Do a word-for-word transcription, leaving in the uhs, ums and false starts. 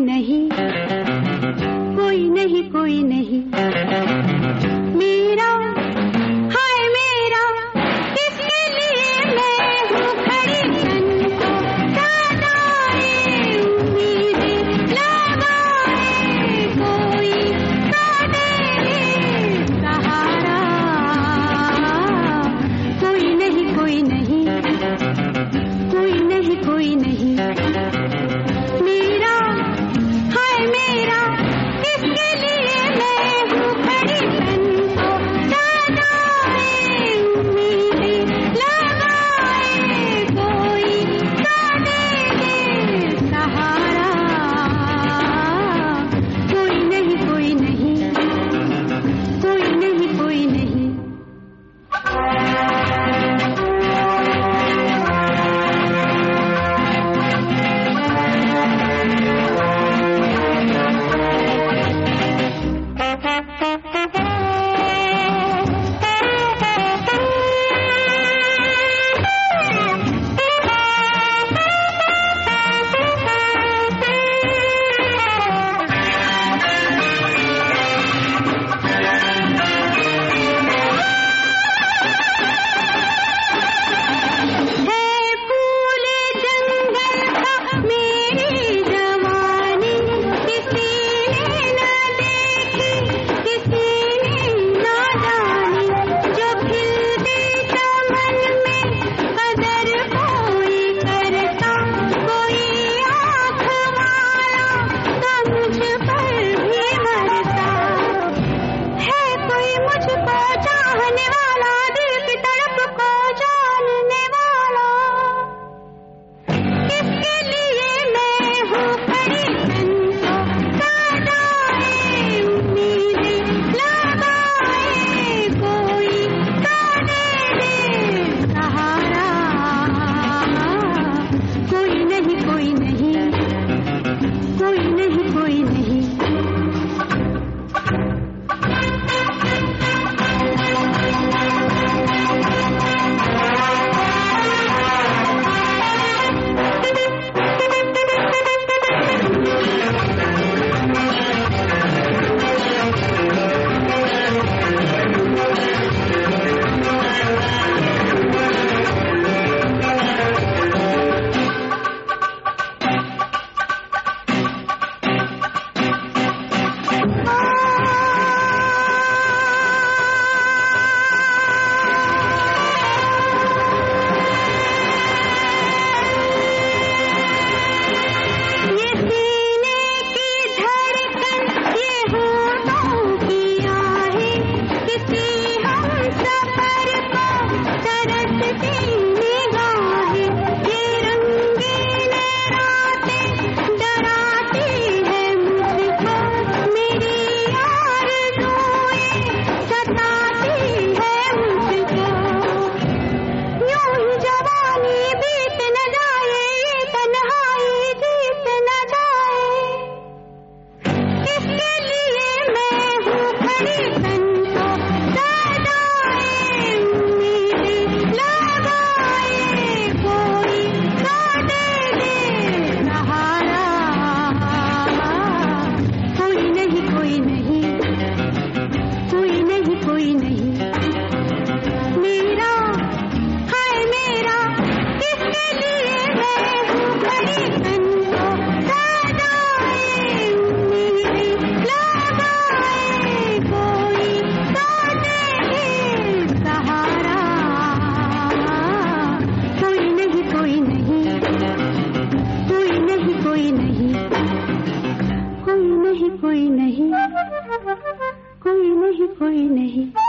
नहीं, कोई नहीं कोई नहीं। मेरा हाय मेरा किसके लिए मैं हूँ खड़ी, तन को सदाएं उम्मीदें लगाए, कोई तो दे दे सहारा। कोई नहीं कोई नहीं, कोई नहीं कोई नहीं। मेरा हाय मेरा किसके लिए मैं हूँ खड़ी, तन को सदाएं उम्मीदें लगाए, कोई तो दे दे सहारा। कोई नहीं कोई नहीं, कोई नहीं कोई नहीं। कोई नहीं, कोई नहीं, कोई नहीं।